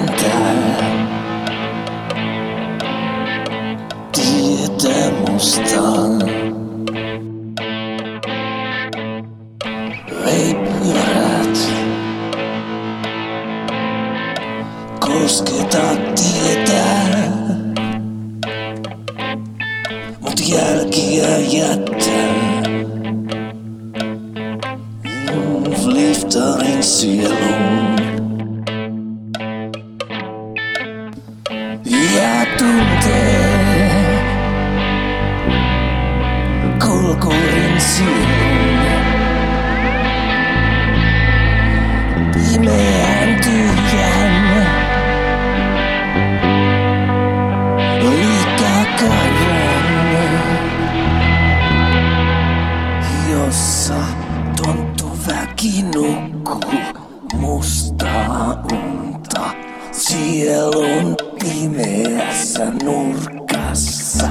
tää. Tietä mustaa. Veipyrät. Kosketa tietää. Mut jälkiä jättää. Liftarin sieluun. Ja tuntee kulkurin sielun. Pimeän tyhjän liikakaivan, jossa tonttu väki nukkuu mustaa unta sielun pimeässä nurkassa.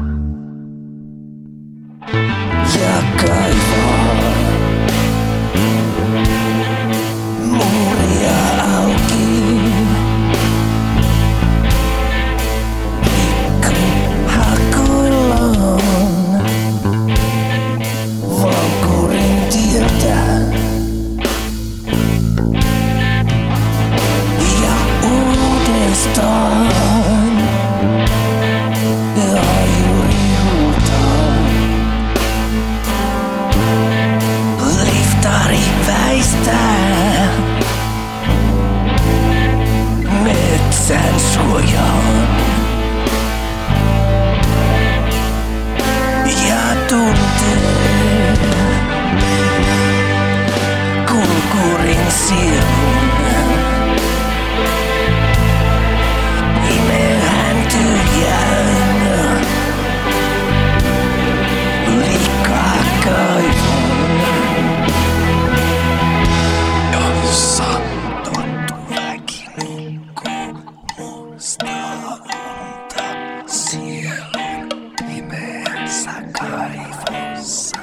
Ja kaivaa muuria auki. Pikku hakoillaan vankurin tietä. Ja uudestaan ajuri huutaa. Liftari väistää metsän suojaan. Ja tuntee kulkurin sielun. Pimeän tyhjän liikakaivan, jossa tonttu väki nukkuu mustaa unta sielun pimeässä kaivossa.